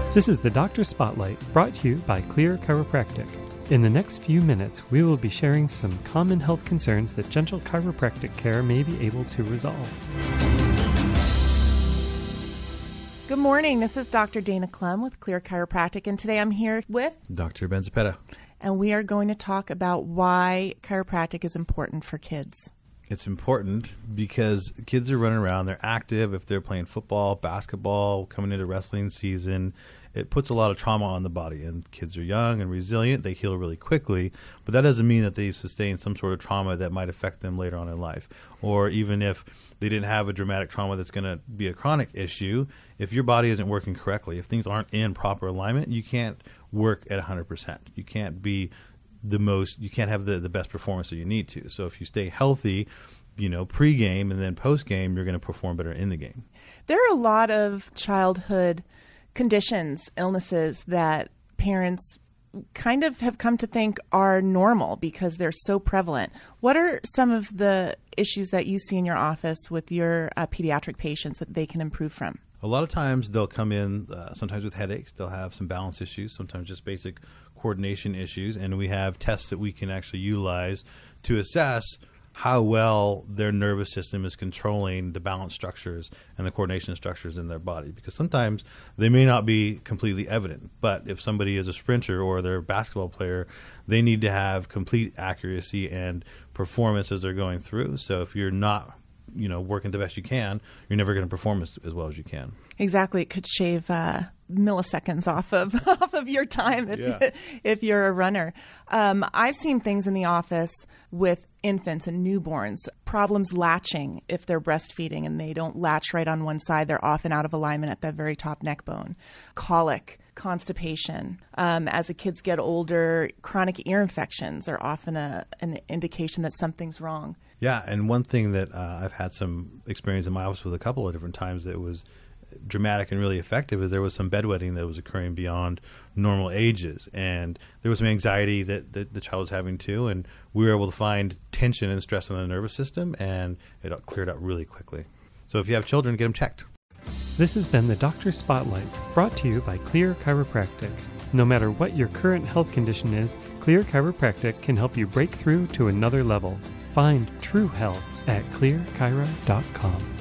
This is the Doctor Spotlight, brought to you by Clear Chiropractic. In the next few minutes, we will be sharing some common health concerns that gentle chiropractic care may be able to resolve. Good morning. This is Dr. Dana Clem with Clear Chiropractic, and today I'm here with Dr. Ben Zapeta. And we are going to talk about why chiropractic is important for kids. It's important because kids are running around, they're active. If they're playing football, basketball, coming into wrestling season, it puts a lot of trauma on the body. And kids are young and resilient, they heal really quickly, but that doesn't mean that they've sustained some sort of trauma that might affect them later on in life. Or even if they didn't have a dramatic trauma that's going to be a chronic issue, if your body isn't working correctly, if things aren't in proper alignment, you can't work at 100%. You can't be you can't have the best performance that you need to. So if you stay healthy, pre-game and then post-game, you're going to perform better in the game. There are a lot of childhood conditions, illnesses that parents kind of have come to think are normal because they're so prevalent. What are some of the issues that you see in your office with your pediatric patients that they can improve from? A lot of times they'll come in sometimes with headaches. They'll have some balance issues, sometimes just basic coordination issues, and we have tests that we can actually utilize to assess how well their nervous system is controlling the balance structures and the coordination structures in their body. Because sometimes they may not be completely evident, but if somebody is a sprinter or they're a basketball player, they need to have complete accuracy and performance as they're going through. So if you're not working the best you can, you're never going to perform as well as you can. Exactly. It could shave milliseconds off of your time if you're a runner. I've seen things in the office with infants and newborns, problems latching if they're breastfeeding and they don't latch right on one side. They're often out of alignment at the very top neck bone. Colic, constipation. As the kids get older, chronic ear infections are often an indication that something's wrong. Yeah, and one thing that I've had some experience in my office with a couple of different times that was dramatic and really effective is there was some bedwetting that was occurring beyond normal ages. And there was some anxiety that the child was having too. And we were able to find tension and stress on the nervous system, and it cleared up really quickly. So if you have children, get them checked. This has been the Doctor Spotlight, brought to you by Clear Chiropractic. No matter what your current health condition is, Clear Chiropractic can help you break through to another level. Find true health at clearchiro.com.